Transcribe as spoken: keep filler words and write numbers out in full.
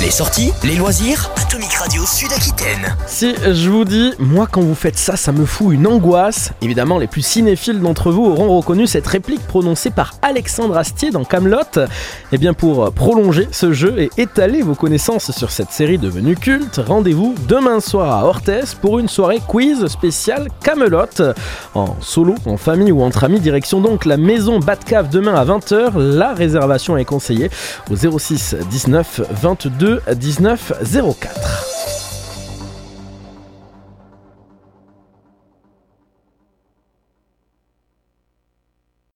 Les sorties, les loisirs, Atomic Radio Sud-Aquitaine. Si je vous dis, moi quand vous faites ça, ça me fout une angoisse. Évidemment, les plus cinéphiles d'entre vous auront reconnu cette réplique prononcée par Alexandre Astier dans Kaamelott. Et bien pour prolonger ce jeu et étaler vos connaissances sur cette série devenue culte, rendez-vous demain soir à Orthez pour une soirée quiz spéciale Kaamelott. En solo, en famille ou entre amis, direction donc la maison Batcave demain à vingt heures. La réservation est conseillée au zéro six dix-neuf vingt-deux dix-neuf zéro quatre.